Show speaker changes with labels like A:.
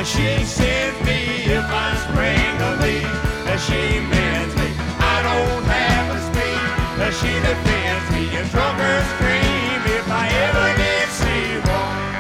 A: She sends me if I spring a leak. She mends me. I don't have a speed. She defends me in truckers'